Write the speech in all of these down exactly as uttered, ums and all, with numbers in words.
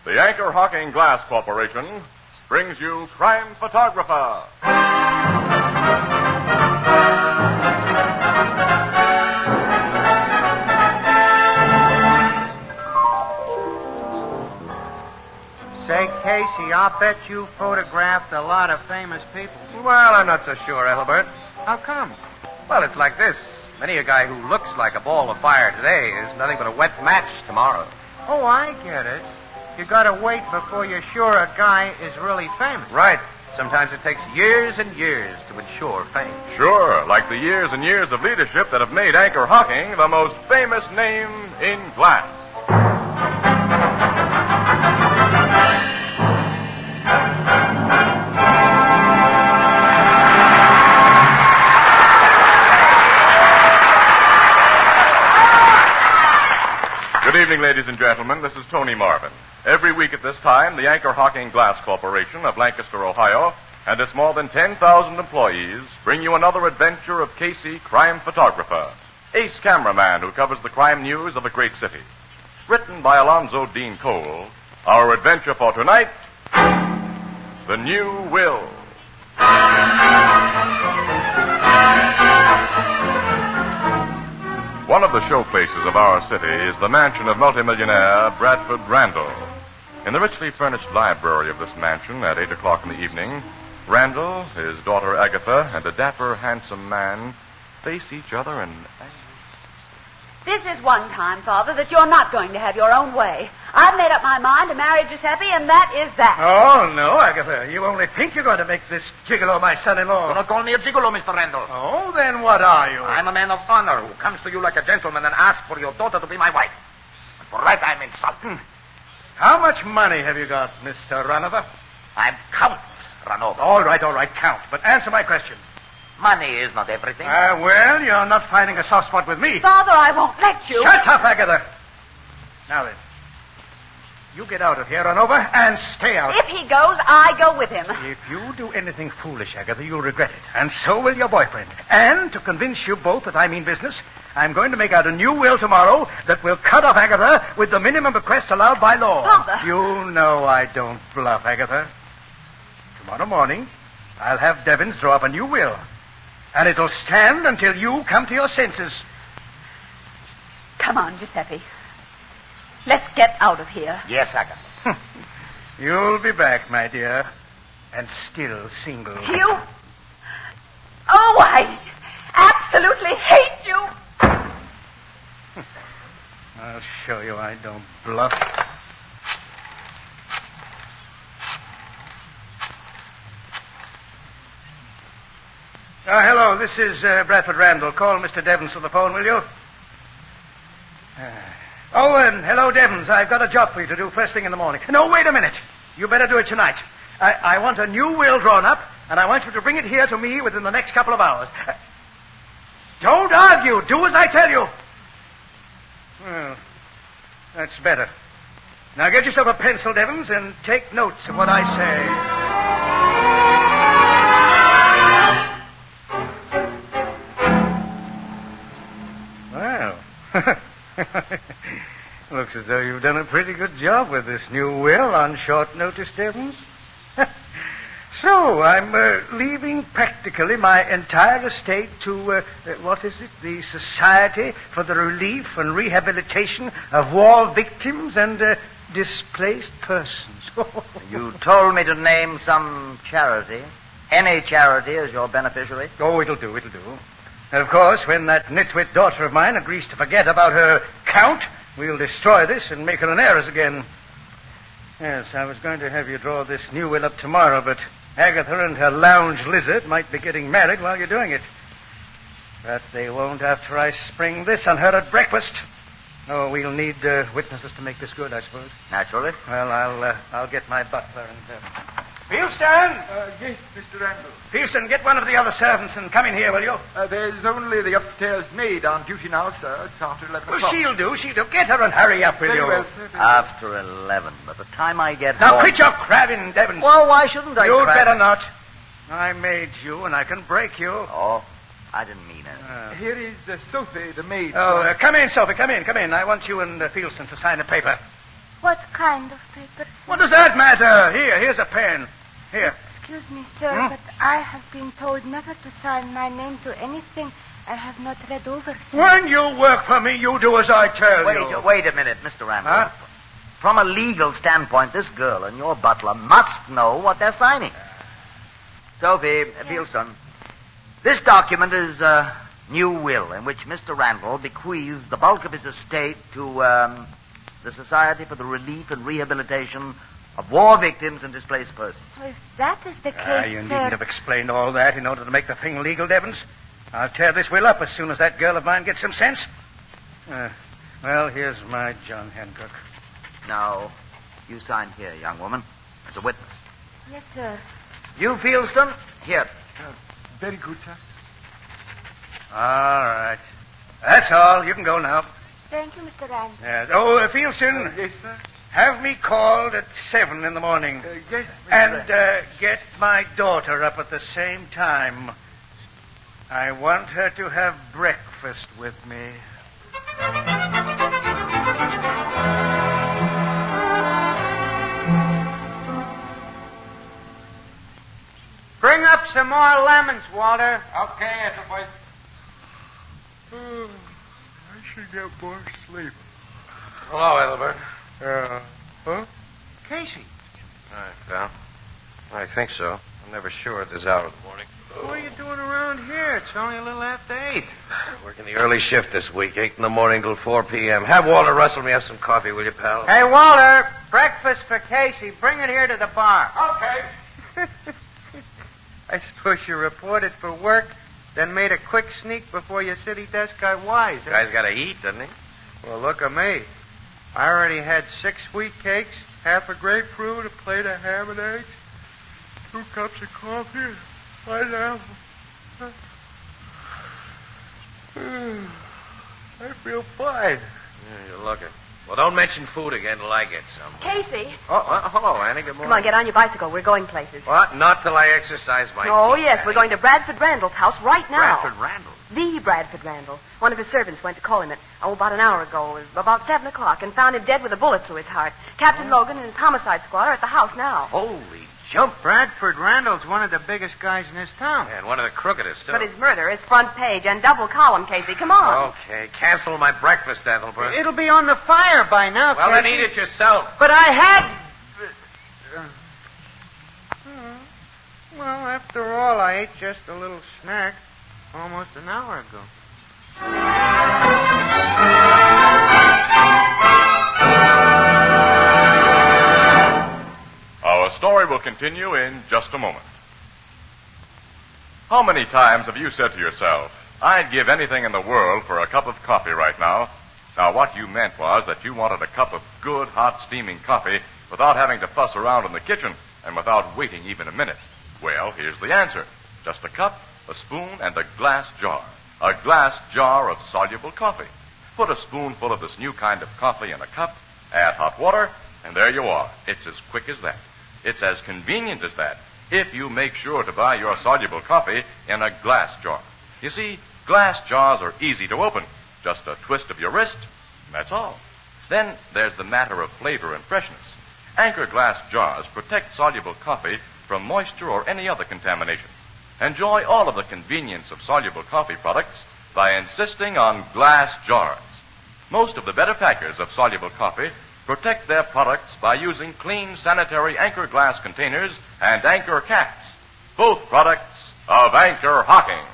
The Anchor Hocking Glass Corporation brings you Crime Photographer. Say, Casey, I'll bet you photographed a lot of famous people. Well, I'm not so sure, Ethelbert. How come? Well, it's like this. Many a guy who looks like a ball of fire today is nothing but a wet match tomorrow. Oh, I get it. You gotta wait before you're sure a guy is really famous. Right. Sometimes it takes years and years to ensure fame. Sure, like the years and years of leadership that have made Anchor Hocking the most famous name in glass. Good evening, ladies and gentlemen. This is Tony Marvin. Every week at this time, the Anchor Hocking Glass Corporation of Lancaster, Ohio, and its more than ten thousand employees bring you another adventure of Casey, crime photographer, ace cameraman who covers the crime news of a great city. Written by Alonzo Dean Cole, our adventure for tonight, The New Will. One of the showplaces of our city is the mansion of multimillionaire Bradford Randall. In the richly furnished library of this mansion at eight o'clock in the evening, Randall, his daughter Agatha, and a dapper, handsome man face each other in... This is one time, Father, that you're not going to have your own way. I've made up my mind to marry Giuseppe, and that is that. Oh, no, Agatha. You only think you're going to make this gigolo my son-in-law. Do not call me a gigolo, Mister Randall. Oh, then what are you? I'm a man of honor who comes to you like a gentleman and asks for your daughter to be my wife. And for that, I'm insulted. How much money have you got, Mister Runover? I'm Count Runover. All right, all right, Count. But answer my question. Money is not everything. Ah, uh, well, you're not finding a soft spot with me. Father, I won't let you. Shut up, Agatha. Now then, you get out of here, Runover, and stay out. If he goes, I go with him. If you do anything foolish, Agatha, you'll regret it. And so will your boyfriend. And to convince you both that I mean business, I'm going to make out a new will tomorrow that will cut off Agatha with the minimum bequest allowed by law. Father. You know I don't bluff, Agatha. Tomorrow morning, I'll have Devons draw up a new will. And it'll stand until you come to your senses. Come on, Giuseppe. Let's get out of here. Yes, Agatha. You'll be back, my dear. And still single. You? Oh, I absolutely hate you. I'll show you I don't bluff. Uh, hello, this is uh, Bradford Randall. Call Mister Devons to the phone, will you? Uh, oh, and hello, Devons. I've got a job for you to do first thing in the morning. No, wait a minute. You better do it tonight. I, I want a new will drawn up, and I want you to bring it here to me within the next couple of hours. Uh, don't argue. Do as I tell you. Well, that's better. Now get yourself a pencil, Devons, and take notes of what I say. Looks as though you've done a pretty good job with this new will on short notice, Devons. So, I'm uh, leaving practically my entire estate to, uh, uh, what is it, the Society for the Relief and Rehabilitation of War Victims and uh, Displaced Persons. You told me to name some charity. Any charity as your beneficiary? Oh, it'll do, it'll do. Of course, when that nitwit daughter of mine agrees to forget about her Count, we'll destroy this and make her an heiress again. Yes, I was going to have you draw this new will up tomorrow, but Agatha and her lounge lizard might be getting married while you're doing it. But they won't after I spring this on her at breakfast. Oh, we'll need uh, witnesses to make this good, I suppose. Naturally. Well, I'll uh, I'll get my butler and... Uh... Fieldston! Uh, yes, Mister Randall. Fieldston, get one of the other servants and come in here, will you? Uh, there's only the upstairs maid on duty now, sir. It's after eleven well, o'clock. Well, she'll do, she'll do. Get her and hurry up, will Very you? well, sir. Very after eleven. By the time I get now, home... quit your crabbing, Devons. Well, why shouldn't I You'd crab? better not. I made you, and I can break you. Oh, I didn't mean it. Uh, here is uh, Sophie, the maid. Oh, uh, come in, Sophie, come in, come in. I want you and uh, Fieldston to sign a paper. What kind of paper, sir? What does that matter? Here, here's a pen. Here. Excuse me, sir, Hmm? but I have been told never to sign my name to anything I have not read over, sir. When you work for me, you do as I tell Wait, you. wait a minute, Mister Randall. Huh? From a legal standpoint, this girl and your butler must know what they're signing. Sophie, uh, Beelson, this document is a new will in which Mister Randall bequeaths the bulk of his estate to um, the Society for the Relief and Rehabilitation of War Victims and Displaced Persons. So if that is the case, Ah, you sir... needn't have explained all that in order to make the thing legal, Devons. I'll tear this will up as soon as that girl of mine gets some sense. Uh, well, here's my John Hancock. Now, you sign here, young woman, as a witness. Yes, sir. You, Fieldston, here. Uh, very good, sir. All right. That's all. You can go now. Thank you, Mister Randall. Yes. Oh, uh, Fieldston, Uh, yes, sir. have me called at seven in the morning. Uh, yes, Mister And uh, get my daughter up at the same time. I want her to have breakfast with me. Bring up some more lemons, Walter. Okay, Ethelbert. Oh, I should get more sleep. Hello, Ethelbert. Uh, huh? Casey, Hi, pal. I think so. I'm never sure at this hour of the morning. what are you doing around here? It's only a little after eight. Working the early shift this week, eight in the morning till four p.m. Have Walter Russell me up some coffee, will you, pal? Hey, Walter, breakfast for Casey. Bring it here to the bar. Okay. I suppose you reported for work, then made a quick sneak before your city desk got wise. huh? Guy's got to eat, doesn't he? Well, look at me. I already had six wheat cakes, half a grapefruit, a plate of ham and eggs, two cups of coffee. I now. I feel fine. Yeah, you're looking. Well, don't mention food again till I get some. Casey, Oh, uh, hello, Annie. Good morning. come on, get on your bicycle. We're going places. What? Not till I exercise my Oh, teeth, yes, Annie. we're going to Bradford Randall's house right now. Bradford Randall. The Bradford Randall. One of his servants went to call him at, oh, about an hour ago, about seven o'clock, and found him dead with a bullet through his heart. Captain Logan and his homicide squad are at the house now. Holy jump. Bradford Randall's one of the biggest guys in this town. And one of the crookedest, too. But his murder is front page and double column, Casey. Come on. Okay, cancel my breakfast, Ethelbert. It'll be on the fire by now, Well, then Casey. eat it yourself. But I had... Uh, uh, well, after all, I ate just a little snack almost an hour ago. Our story will continue in just a moment. How many times have you said to yourself, I'd give anything in the world for a cup of coffee right now? Now, what you meant was that you wanted a cup of good, hot, steaming coffee without having to fuss around in the kitchen and without waiting even a minute. Well, here's the answer. Just a cup, a spoon, and a glass jar. A glass jar of soluble coffee. Put a spoonful of this new kind of coffee in a cup, add hot water, and there you are. It's as quick as that. It's as convenient as that, if you make sure to buy your soluble coffee in a glass jar. You see, glass jars are easy to open. Just a twist of your wrist, and that's all. Then there's the matter of flavor and freshness. Anchor glass jars protect soluble coffee from moisture or any other contamination. Enjoy all of the convenience of soluble coffee products by insisting on glass jars. Most of the better packers of soluble coffee protect their products by using clean, sanitary Anchor glass containers and Anchor caps, both products of Anchor Hocking.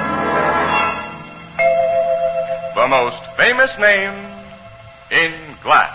The most famous name in glass.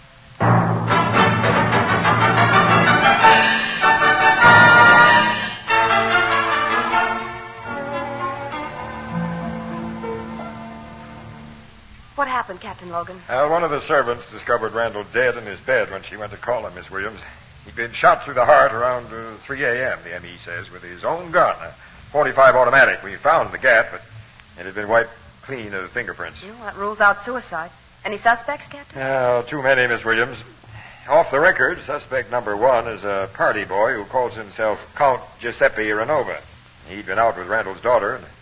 What happened, Captain Logan? Uh, one of the servants discovered Randall dead in his bed when she went to call him, Miss Williams. He'd been shot through the heart around uh, three a.m., the M E says, with his own gun, a forty-five automatic. We found the gap, but it had been wiped clean of the fingerprints. Well, that rules out suicide. Any suspects, Captain? Uh, too many, Miss Williams. Off the record, suspect number one is a party boy who calls himself Count Giuseppe Renova. He'd been out with Randall's daughter and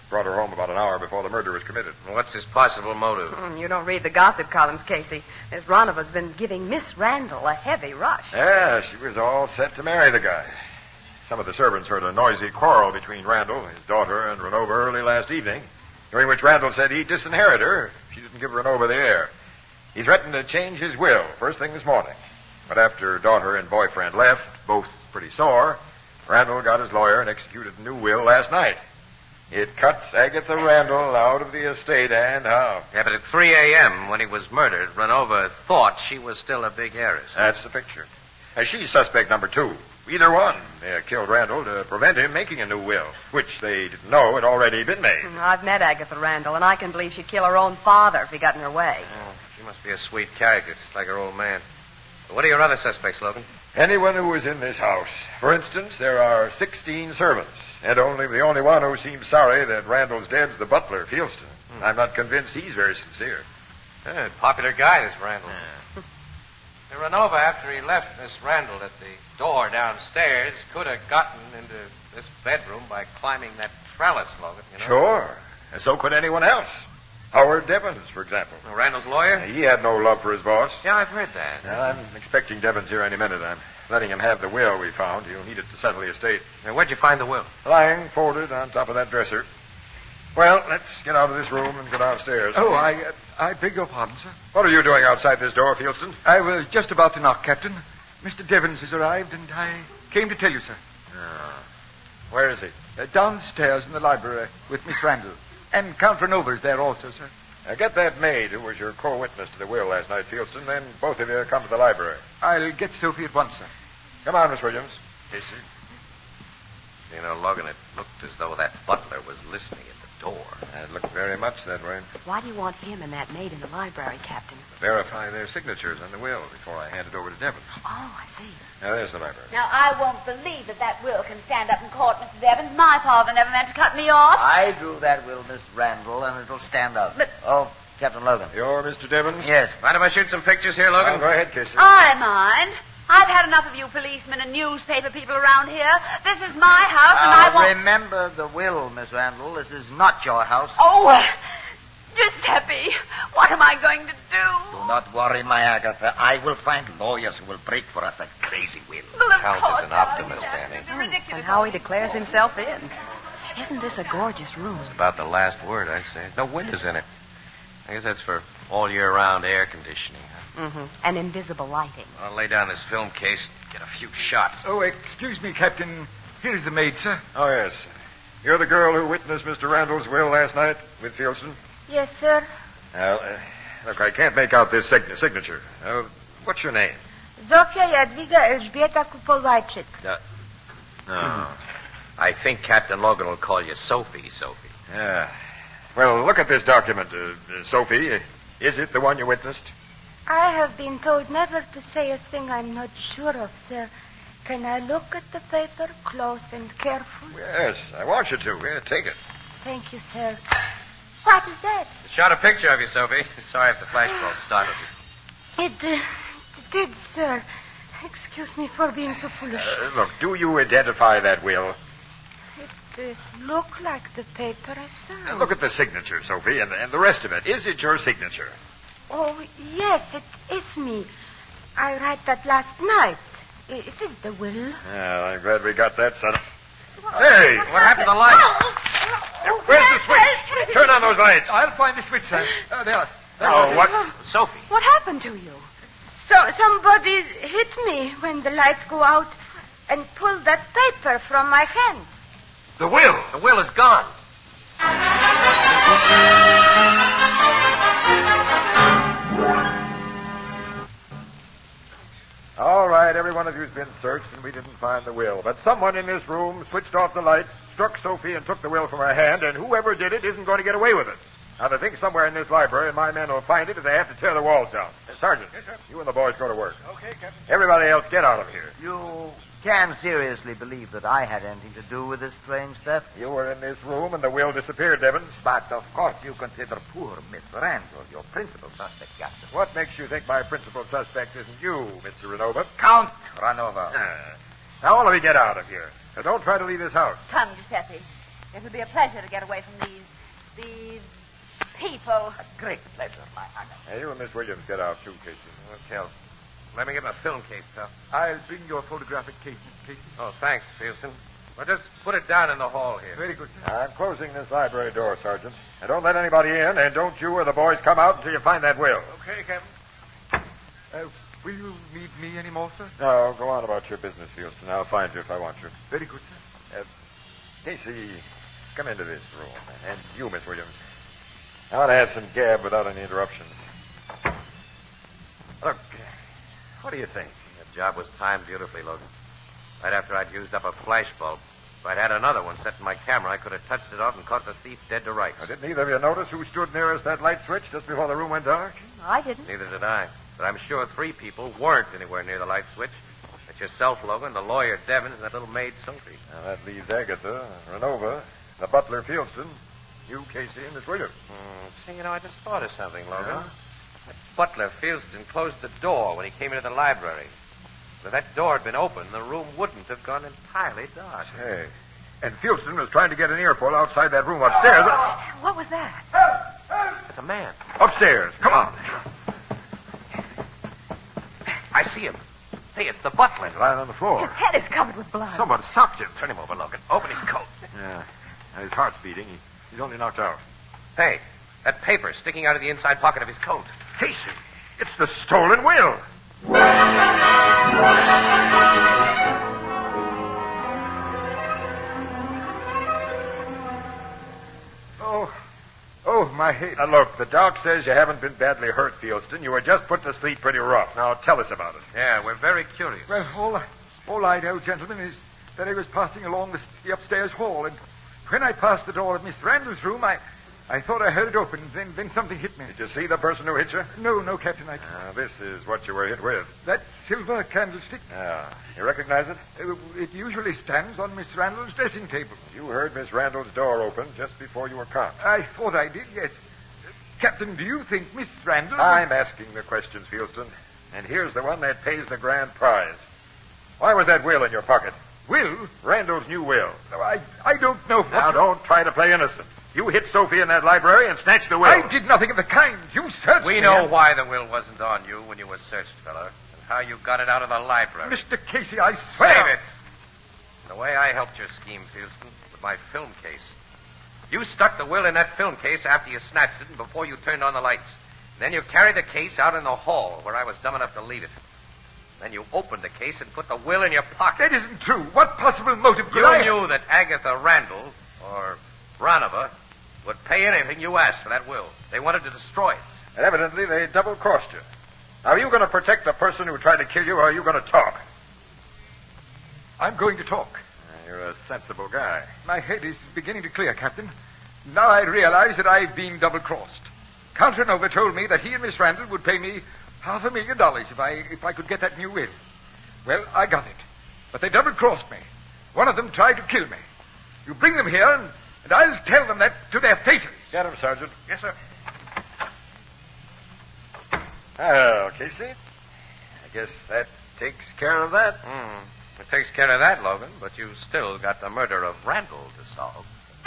Brought her home about an hour before the murder was committed. Well, what's his possible motive? Mm, you don't read the gossip columns, Casey. Miss Ronova's been giving Miss Randall a heavy rush. Yeah, she was all set to marry the guy. Some of the servants heard a noisy quarrel between Randall, his daughter, and Renova early last evening, during which Randall said he'd disinherit her if she didn't give Renova the heir. He threatened to change his will first thing this morning. But after daughter and boyfriend left, both pretty sore, Randall got his lawyer and executed a new will last night. It cuts Agatha Randall out of the estate, and how? Yeah, but at three a.m. when he was murdered, Renova thought she was still a big heiress. That's the picture. Uh, she's suspect number two. Either one. They killed Randall to prevent him making a new will, which they didn't know had already been made. Mm, I've met Agatha Randall, and I can believe she'd kill her own father if he got in her way. Oh, she must be a sweet character, just like her old man. But what are your other suspects, Logan? Anyone who was in this house. For instance, there are sixteen servants, and only the only one who seems sorry that Randall's dead's the butler, Fieldston. Hmm. I'm not convinced he's very sincere. Yeah, popular guy, this Randall. Yeah. Renova, after he left Miss Randall at the door downstairs, could have gotten into this bedroom by climbing that trellis, Logan, you know? Sure. And so could anyone else. Howard Devens, for example. Well, Randall's lawyer? He had no love for his boss. Yeah, I've heard that. Well, I'm expecting Devens here any minute. I'm letting him have the will we found. He'll need it to settle the estate. Now, where'd you find the will? Lying folded on top of that dresser. Well, let's get out of this room and go downstairs. Oh, I uh, I beg your pardon, sir. What are you doing outside this door, Fieldston? I was just about to knock, Captain. Mister Devens has arrived, and I came to tell you, sir. Oh. Where is he? Uh, downstairs in the library with Miss Randall. And Count Renova's there also, sir. Now get that maid who was your co-witness to the will last night, Fieldston, then both of you come to the library. I'll get Sophie at once, sir. Come on, Miss Williams. Casey. You know, Logan, it looked as though that butler was listening at the door. It looked very much that way. Why do you want him and that maid in the library, Captain? Verify their signatures on the will before I hand it over to Devens. Oh, I see. Now, there's the library. Now, I won't believe that that will can stand up in court, Mister Devens. My father never meant to cut me off. I drew that will, Miss Randall, and it'll stand up. But... Oh, Captain Logan. You're Mister Devens? Yes. Mind if I shoot some pictures here, Logan? Oh, go ahead, Casey. I mind. I've had enough of you policemen and newspaper people around here. This is my house, and uh, I want... Remember the will, Miss Randall. This is not your house. Oh, uh, Giuseppe, what am I going to do? Do not worry, my Agatha. I will find lawyers who will break for us that crazy will. Well, of Count course, is an optimist, darling, Annie. that'd be ridiculous. And how he declares himself in. Isn't this a gorgeous room? It's about the last word, I say. No windows in it. I guess that's for all year-round air conditioning. Huh? Mm-hmm. And invisible lighting. I'll lay down this film case and get a few shots. Oh, excuse me, Captain. Here's the maid, sir. Oh, yes. You're the girl who witnessed Mister Randall's will last night with Fieldston? Yes, sir. Well, uh, look, I can't make out this sig- signature. Uh, what's your name? Zofia Jadwiga Elżbieta Kupowajczyk. Uh, no. I think Captain Logan will call you Sophie, Sophie. Yeah. Well, look at this document, uh, uh, Sophie. Uh, is it the one you witnessed? I have been told never to say a thing I'm not sure of, sir. Can I look at the paper close and careful? Yes, I want you to. Yeah, take it. Thank you, sir. What is that? I shot a picture of you, Sophie. Sorry if the flash bulb startled you. It, uh, it did, sir. Excuse me for being so foolish. Uh, look, do you identify that will? It uh, looked like the paper I saw. Uh, look at the signature, Sophie, and, and the rest of it. Is it your signature? Oh, yes, it is me. I write that last night. I- It is the will. Well, I'm glad we got that, son. Hey! What happened to the lights? Oh, Where's the switch? Turn on those lights. I'll find the switch, sir. Uh, there. there Oh, what? Sophie. What happened to you? So somebody hit me when the lights go out and pulled that paper from my hand. The will. The will is gone. All right, every one of you's been searched, and we didn't find the will. But someone in this room switched off the lights, struck Sophie, and took the will from her hand, and whoever did it isn't going to get away with it. Now, I think somewhere in this library, and my men will find it if they have to tear the walls down. Uh, Sergeant, Yes, sir. you and the boys go to work. Okay, Captain. Everybody else, get out of here. You can seriously believe that I had anything to do with this strange theft? You were in this room, and the will disappeared, Devens. But, of course, you consider poor Miss Randall your principal suspect, Captain. What makes you think my principal suspect isn't you, Mister Renova? Count Ranova. Ah. Now, all of you get out of here. Now, don't try to leave this house. Come, Giuseppe. It would be a pleasure to get away from these, these people. A great pleasure, my Agatha. Hey, you and Miss Williams get out too, Casey. Okay. Let me get my film case, pal. I'll bring your photographic case, Mister Casey. Oh, thanks, Fieldston. Well, just put it down in the hall here. Very good, sir. I'm closing this library door, Sergeant. And don't let anybody in, and don't you or the boys come out until you find that will. Okay, Captain. Uh, will you need me any more, sir? No, go on about your business, Fieldston. I'll find you if I want you. Very good, sir. Uh, Casey, come into this room. And you, Miss Williams. I want to have some gab without any interruptions. Look, what do you think? The job was timed beautifully, Logan. Right after I'd used up a flash bulb. If I'd had another one set in my camera, I could have touched it off and caught the thief dead to rights. Now, didn't either of you notice who stood nearest that light switch just before the room went dark? I didn't. Neither did I. But I'm sure three people weren't anywhere near the light switch. It's yourself, Logan, the lawyer, Devins, and that little maid, Sophie. Now, that leaves Agatha, Renova, the butler, Fieldston, you, Casey, and Miss Williams. Hmm. See, you know, I just thought of something, Logan. Yeah? That butler, Fieldston, closed the door when he came into the library. If that door had been open, the room wouldn't have gone entirely dark. Hey. And Fieldston was trying to get an earful outside that room upstairs. What was that? It's a man. Upstairs. Come on. I see him. Say, it's the butler. He's lying on the floor. His head is covered with blood. Someone socked him. Turn him over, Logan. Open his coat. Yeah. Now, his heart's beating. He, he's only knocked out. Hey, that paper sticking out of the inside pocket of his coat. Casey, it's the stolen will. Oh, oh, my head. Now, look, the doc says you haven't been badly hurt, Fieldston. You were just put to sleep pretty rough. Now, tell us about it. Yeah, we're very curious. Well, all, I- all I know, gentlemen, is that I was passing along the, the upstairs hall, and when I passed the door of Miss Randall's room, I, I thought I heard it open. Then, then something hit me. Did you see the person who hit you? No, no, Captain. I, Uh, this is what you were hit with. that silver candlestick, Yeah. You recognize it? uh, it usually stands on Miss Randall's dressing table. You heard Miss Randall's door open just before you were caught. I thought I did, yes. Captain, do you think Miss Randall... I'm asking the questions, Fieldston. And here's the one that pays the grand prize. Why was that will in your pocket? Will? Randall's new will. No, I, I don't know what... Now, don't try to play innocent. You hit Sophie in that library and snatched the will. I did nothing of the kind. You searched We me, know and- why the will wasn't on you when you were searched, fella, and how you got it out of the library. Mister Casey, I swear... Save it. The way I helped your scheme, Fieldston, with my film case. You stuck the will in that film case after you snatched it and before you turned on the lights. Then you carried the case out in the hall where I was dumb enough to leave it. Then you opened the case and put the will in your pocket. That isn't true. What possible motive could You I... knew that Agatha Randall, or Ranova, would pay anything you asked for that will. They wanted to destroy it. And evidently, they double-crossed you. Now, are you going to protect the person who tried to kill you, or are you going to talk? I'm going to talk. You're a sensible guy. My head is beginning to clear, Captain. Now I realize that I've been double-crossed. Count Renova told me that he and Miss Randall would pay me half a million dollars if I if I could get that new will. Well, I got it. But they double-crossed me. One of them tried to kill me. You bring them here, and, and I'll tell them that to their faces. Get him, Sergeant. Yes, sir. Well, Casey, I guess that takes care of that. Mm. It takes care of that, Logan, but you've still got the murder of Randall to solve.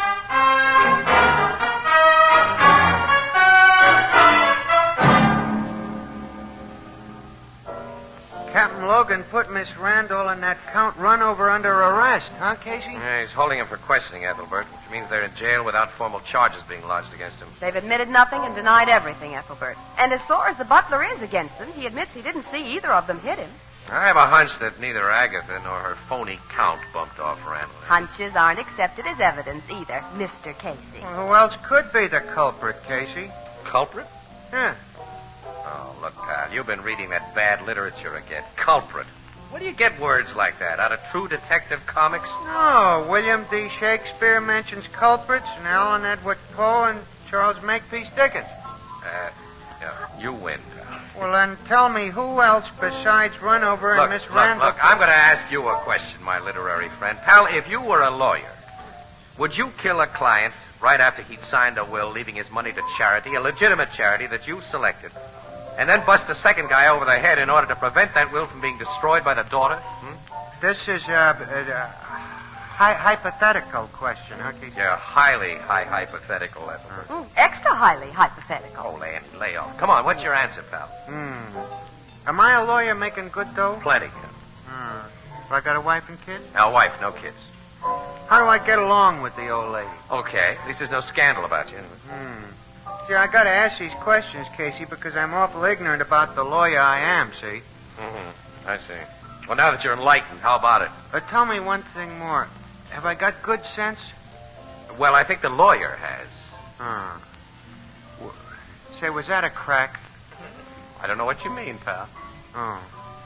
Captain Logan put Miss Randall and that Count Runover under arrest, huh, Casey? Yeah, he's holding him for questioning, Ethelbert, which means they're in jail without formal charges being lodged against him. They've admitted nothing and denied everything, Ethelbert. And as sore as the butler is against them, he admits he didn't see either of them hit him. I have a hunch that neither Agatha nor her phony Count bumped off Randall. Hunches aren't accepted as evidence either, Mister Casey. Well, who else could be the culprit, Casey? Culprit? Yeah. Oh, look, pal, you've been reading that bad literature again. Culprit. Where do you get words like that? Out of True Detective comics? No, William D. Shakespeare mentions culprits, and Allen Edward Poe and Charles Makepeace Dickens. Uh, yeah, you win, pal. Well, then tell me who else besides Runover and Look, Miss look, Randall... look, I'm going to ask you a question, my literary friend. Pal, if you were a lawyer, would you kill a client right after he'd signed a will leaving his money to charity, a legitimate charity that you selected, and then bust the second guy over the head in order to prevent that will from being destroyed by the daughter? Hmm? This is, uh, uh, hi- hypothetical question, huh, Casey? Yeah, highly high hypothetical, Ethelbert. Mm, extra highly hypothetical. Oh, Andy, lay off. Come on, what's your answer, pal? Hmm. Am I a lawyer making good dough? Plenty. Hmm. So I got a wife and kids? Now, wife, no kids. How do I get along with the old lady? Okay. At least there's no scandal about you. Hmm. See, I got to ask these questions, Casey, because I'm awful ignorant about the lawyer I am, see? Mm-hmm. I see. Well, now that you're enlightened, how about it? But tell me one thing more. Have I got good sense? Well, I think the lawyer has. Huh. W- Say, was that a crack? I don't know what you mean, pal. Oh.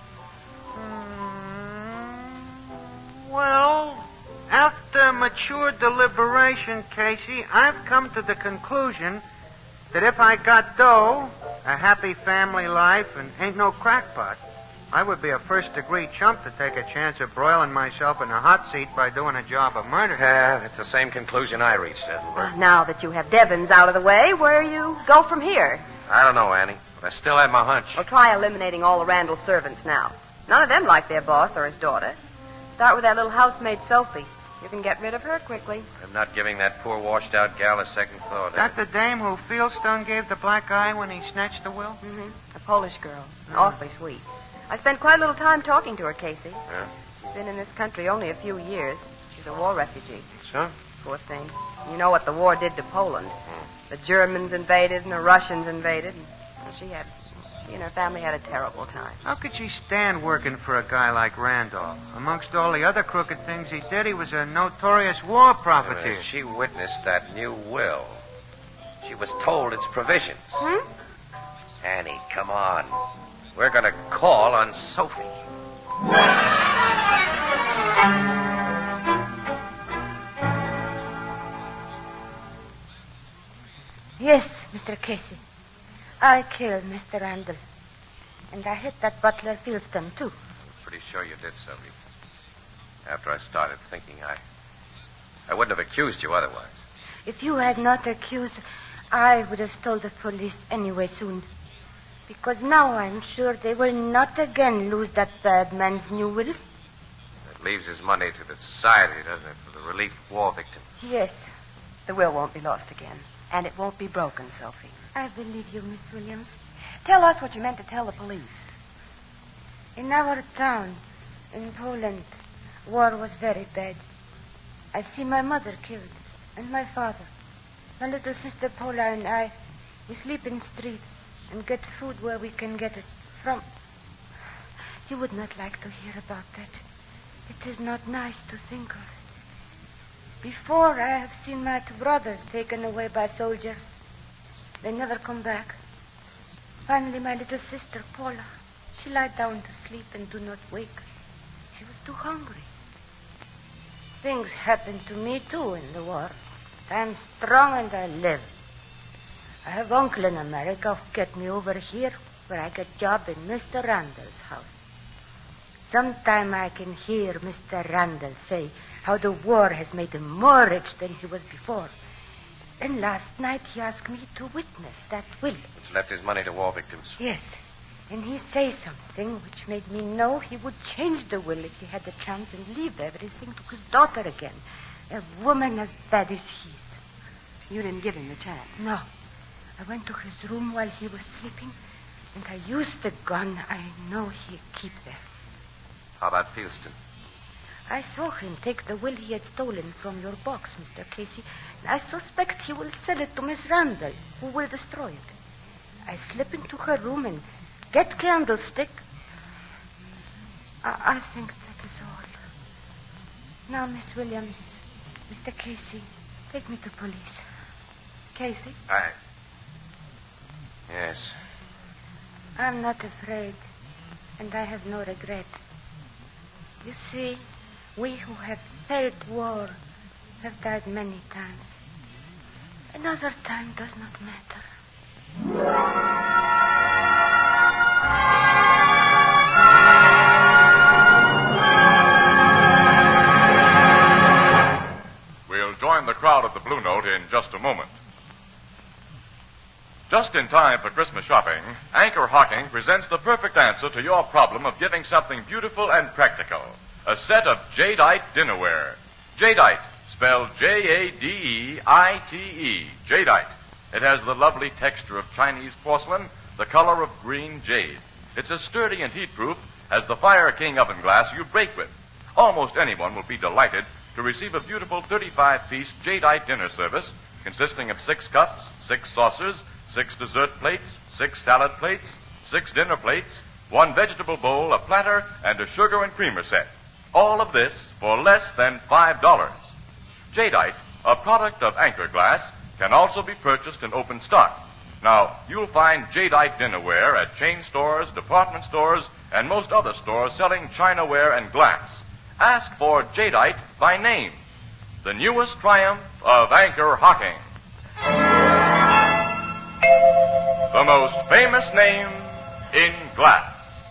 Mm, well, after mature deliberation, Casey, I've come to the conclusion that if I got dough, a happy family life, and ain't no crackpot, I would be a first-degree chump to take a chance of broiling myself in a hot seat by doing a job of murder. Yeah, that's the same conclusion I reached, Ethelbert. Now that you have Devons out of the way, where you go from here? I don't know, Annie, but I still have my hunch. Well, try eliminating all the Randall servants now. None of them like their boss or his daughter. Start with that little housemaid, Sophie. You can get rid of her quickly. I'm not giving that poor washed-out gal a second thought. That the dame who Fieldstone gave the black eye when he snatched the will? Mm-hmm. A Polish girl. Awfully sweet. I spent quite a little time talking to her, Casey. Yeah? She's been in this country only a few years. She's a war refugee. So? Poor thing. You know what the war did to Poland. Hmm. The Germans invaded and the Russians invaded. And she had, she and her family had a terrible time. How could she stand working for a guy like Randolph? Amongst all the other crooked things he did, he was a notorious war profiteer. Uh, she witnessed that new will. She was told its provisions. Hmm? Annie, come on. We're going to call on Sophie. Yes, Mister Casey. I killed Mister Randall. And I hit that butler Fieldstone, too. I'm pretty sure you did, Sophie. After I started thinking, I... I wouldn't have accused you otherwise. If you had not accused, I would have told the police anyway soon. Because now I'm sure they will not again lose that bad man's new will. It leaves his money to the society, doesn't it, for the relief of war victims? Yes, The will won't be lost again. And it won't be broken, Sophie. I believe you, Miss Williams. Tell us what you meant to tell the police. In our town, in Poland, war was very bad. I see my mother killed, and my father. My little sister Paula and I, we sleep in streets and get food where we can get it from. You would not like to hear about that. It is not nice to think of it. Before, I have seen my two brothers taken away by soldiers. They never come back. Finally, my little sister, Paula, she lied down to sleep and do not wake. She was too hungry. Things happened to me, too, in the war. I'm strong and I live. I have uncle in America who get me over here where I get job in Mister Randall's house. Sometime I can hear Mister Randall say how the war has made him more rich than he was before. And last night he asked me to witness that will. Which left his money to war victims. Yes, and he say something which made me know he would change the will if he had the chance and leave everything to his daughter again. A woman as bad as he is. You didn't give him the chance. No. I went to his room while he was sleeping, and I used the gun I know he keep there. How about Fieldstone? I saw him take the will he had stolen from your box, Mister Casey, and I suspect he will sell it to Miss Randall, who will destroy it. I slip into her room and get candlestick. I, I think that is all. Now, Miss Williams, Mister Casey, take me to police. Casey? I... Yes. I'm not afraid, and I have no regret. You see, we who have fought war have died many times. Another time does not matter. We'll join the crowd at the Blue Note in just a moment. Just in time for Christmas shopping, Anchor Hocking presents the perfect answer to your problem of giving something beautiful and practical. A set of jadeite dinnerware. Jadeite, spelled J A D E I T E, Jadeite. It has the lovely texture of Chinese porcelain, the color of green jade. It's as sturdy and heat-proof as the Fire King oven glass you bake with. Almost anyone will be delighted to receive a beautiful thirty-five piece Jadeite dinner service consisting of six cups, six saucers, six dessert plates, six salad plates, six dinner plates, one vegetable bowl, a platter, and a sugar and creamer set. All of this for less than five dollars. Jadeite, a product of Anchor Glass, can also be purchased in open stock. Now, you'll find Jadeite dinnerware at chain stores, department stores, and most other stores selling chinaware and glass. Ask for Jadeite by name, the newest triumph of Anchor Hocking. The most famous name in glass.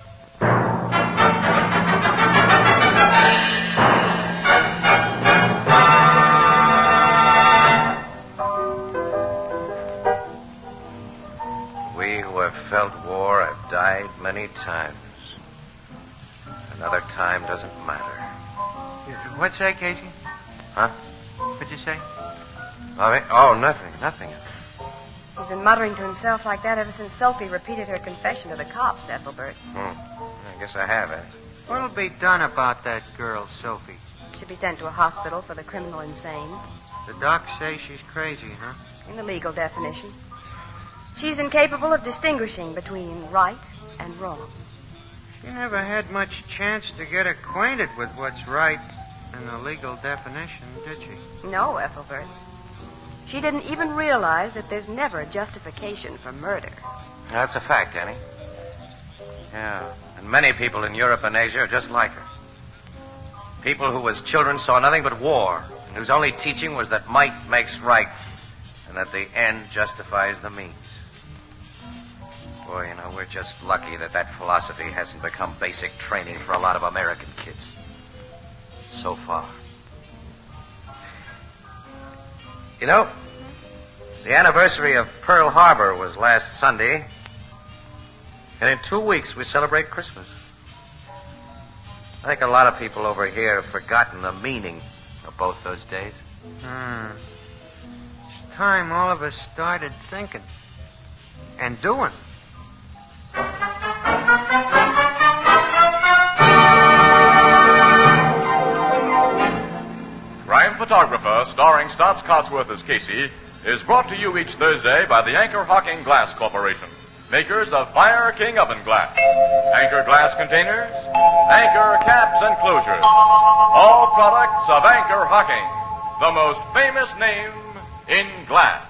We who have felt war have died many times. Another time doesn't matter. What's that, Casey? Huh? What'd you say? Oh, I- oh, nothing, nothing. He's been muttering to himself like that ever since Sophie repeated her confession to the cops, Ethelbert. Hmm. I guess I have, eh? What'll be done about that girl, Sophie? Should be sent to a hospital for the criminal insane. The docs say she's crazy, huh? In the legal definition. She's incapable of distinguishing between right and wrong. She never had much chance to get acquainted with what's right in the legal definition, did she? No, Ethelbert. She didn't even realize that there's never a justification for murder. That's a fact, Annie. Yeah, and many people in Europe and Asia are just like her. People who as children saw nothing but war, and whose only teaching was that might makes right, and that the end justifies the means. Boy, you know, we're just lucky that that philosophy hasn't become basic training for a lot of American kids. So far. You know, the anniversary of Pearl Harbor was last Sunday, and in two weeks we celebrate Christmas. I think a lot of people over here have forgotten the meaning of both those days. Hmm. It's time all of us started thinking and doing. Crime Photographer, starring Stotts Cotsworth as Casey, is brought to you each Thursday by the Anchor Hocking Glass Corporation, makers of Fire King oven glass, Anchor glass containers, Anchor caps and closures. All products of Anchor Hocking, the most famous name in glass.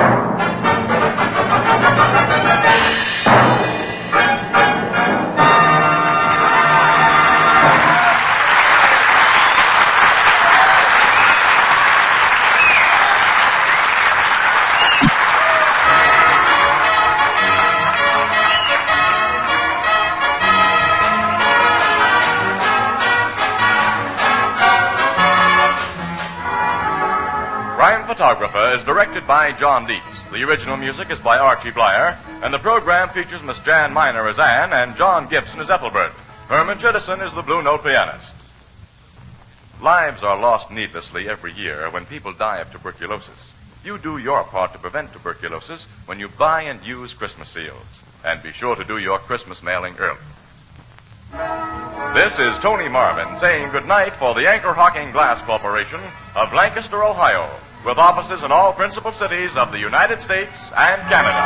Photographer is directed by John Dietz. The original music is by Archie Blyer, and the program features Miss Jan Miner as Anne and John Gibson as Ethelbert. Herman Chittison is the Blue Note pianist. Lives are lost needlessly every year when people die of tuberculosis. You do your part to prevent tuberculosis when you buy and use Christmas seals. And be sure to do your Christmas mailing early. This is Tony Marvin saying goodnight for the Anchor Hocking Glass Corporation of Lancaster, Ohio, with offices in all principal cities of the United States and Canada.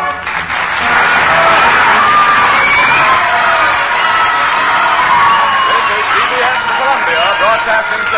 This is C B S Columbia Broadcasting System.